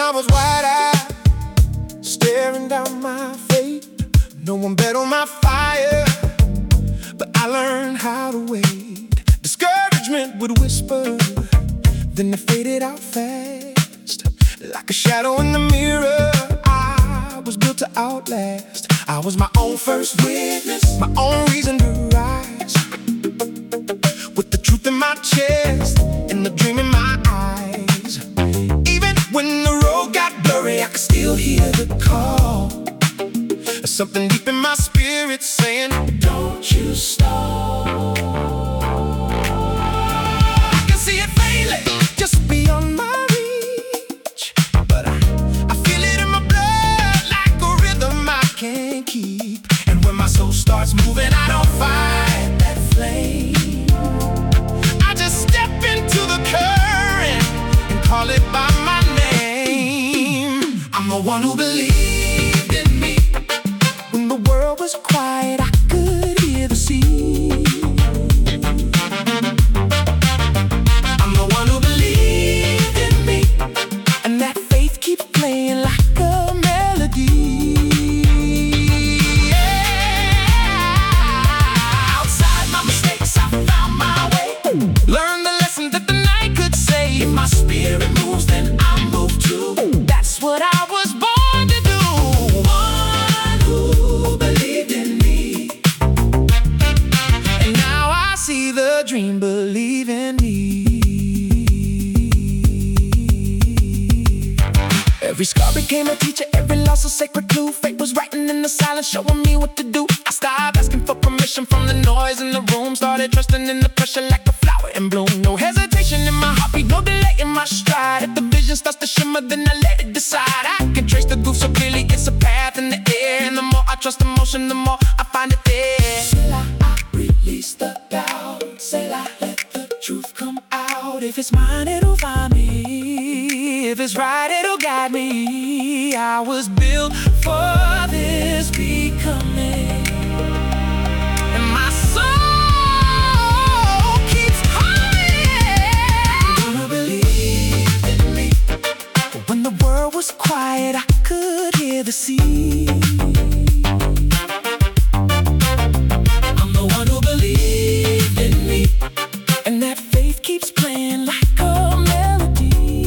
I was wide-eyed, staring down my fate. No one bet on my fire, but I learned how to wait. Discouragement would whisper, then it faded out fast. Like a shadow in the mirror, I was built to outlast. I was my own first witness, my own reason to rise. With the truth in my chest and the dream in my eyes. Even when the road got blurry, I could still hear the call. Something deep in my spirit saying, don't you stop. I can see it failing just beyond my reach, but I feel it in my blood like a rhythm I can't keep. And when my soul starts moving, I don't fight that flame. I just step into the current and call it by my name. I'm the one who believed in me. When the world was quiet, I could hear the sea. I'm the one who believed in me, and that faith keeps playing like a melody. Yeah. Outside my mistakes, I found my way. Learned the lesson that the night could say. If my spirit moves, then I move too. That's what I was born to do. One who believed in me, and now I see the dream believe in me. Every scar became a teacher, every loss a sacred clue. Fate was writing in the silence, showing me what to do. I stopped asking for permission from the noise in the room. Started trusting in the pressure like a flower in bloom. No hesitation in my heartbeat, no delay in my stride. If the vision starts to shimmer, then I let it decide. I can trace the groove so clearly, it's a path in the air. And the more I trust the motion, the more I find it there. Till I release the doubt, say I let the truth come out. If it's mine, it'll find me. If it's right, it'll guide me. I was built for this becoming, and my soul keeps calling. I'm gonna believe in me. When the world was quiet, I could hear the sea. I'm the one who believed in me, and that faith keeps playing like a melody.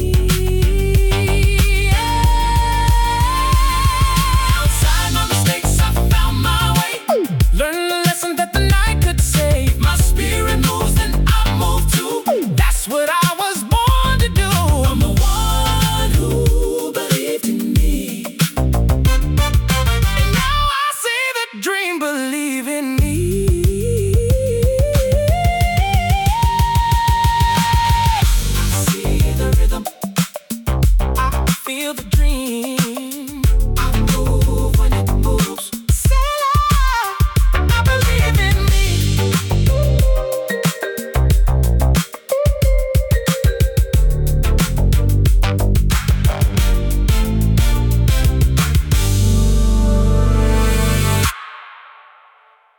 Outside my mistakes, I found my way. Learned the lesson that the night could say. If my spirit moves, then I move too. That's what I was born to do. I'm the one who believed in me, and now I see the dream believe in me.